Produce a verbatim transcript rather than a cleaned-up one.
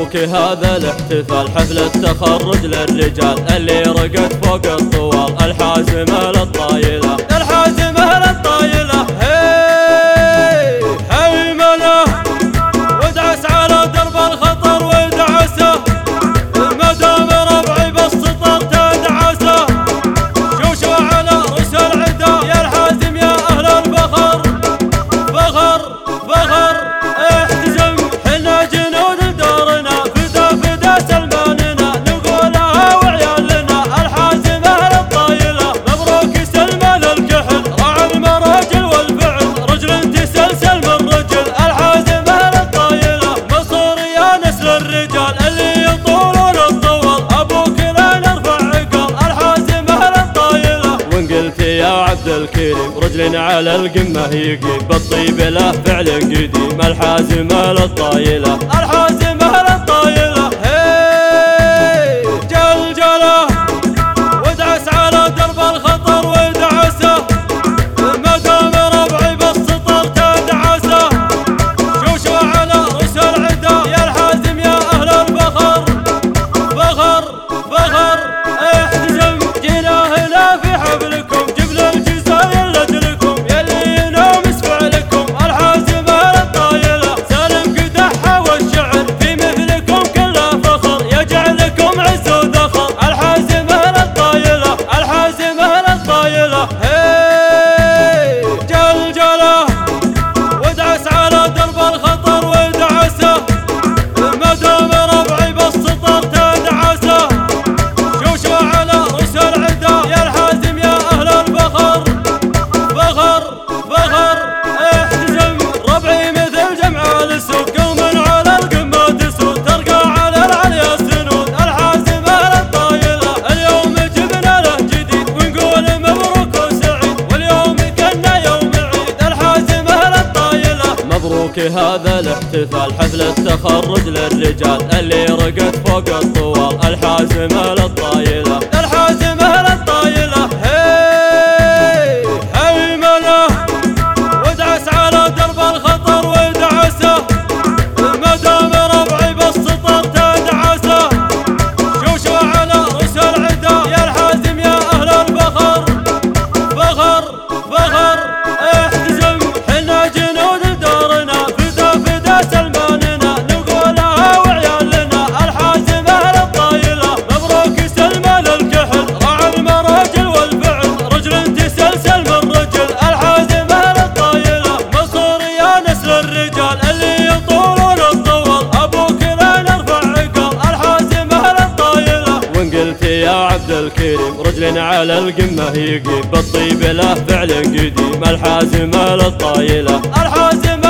مبروك هذا الاحتفال، حفل التخرج للرجال اللي رقد فوق الطوال، الحازمة للطايلة الحازمة للطايلة. هي هيمنة ودعس على درب الخطر ودعسه، مدام ربعي بالسطر تدعسه، شوشوا على رؤوس العدا يا الحازم يا أهل الفخر. فخر فخر احتزم حنا جنود دارنا، فدا فدا سلماننا نقولها وعيالنا، الحازمة للطايلة مبروك سلمان الكحل، راعى المراجل والفعل رجل تسلسل من رجل، الحازمة للطايلة مصر يا نسل الرجال اللي يطولون الطول، ابوك لا نرفع عقال، الحازمة للطايلة. وان قلت يا عبد الكريم رجل على القمة يقيم، بالطيب له فعل قديم، الحازمة للطايلة الحازمة للطايلة. هي جلجله ودعس على درب الخطر ودعسه، مدام ربعي بالسطر تدعسه، شوشوا على رؤوس العدا يا الحازم يا أهل الفخر. فخر فخر احتزم جينا هنا في حفلكم، جبل الجزاير لأجلكم يلي ينامس فعلكم، الحازمة للطايلة سالم قدحها والشعر في مثلكم كله فخر، يجعلكم عز وذخر، الحازمة للطايلة الحازمة للطايلة. هي جلجله ودعس على درب الخطر ودعسه، مدام ربعي بالسطر تدعسه، شوشوا على رؤوس العدا يا الحازم يا أهل الفخر. فخر فخر احتزم ربعي مثل جمع الاسود، قوم على القمة تسود، ترقى على العليا السنود، الحازمة للطايلة اليوم جبنا له جديد، ونقول مبروك وسعيد، واليوم كنا يوم عيد، الحازمة للطايلة. مبروك هذا الاحتفال، حفل التخرج للرجال اللي رقد فوق الطوال، الحازمة للطايلة الحازمة للطايلة. هي هيمنة ودعس على درب الخطر ودعسه، مدام ربعي بالسطر تدعسه، شوشوا على رؤوس العدا يا الحازم يا أهل الفخر. فخر فخر احتزم حنا جنود دارنا، فدا فدا سلماننا نقولها وعيالنا، الحازمة للطايلة مبروك سلمان الكحل، راعى المراجل والفعل رجل تسلسل من رجل، الحازمة للطايلة مصر يا نسل الرجال اللي يطولون الطول، ابوك لا نرفع عقال، الحازمة للطايلة. وان قلت يا عبد الكريم رجل على القمة يقيم، بالطيب له فعل قديم، الحازمة للطايلة الحازمة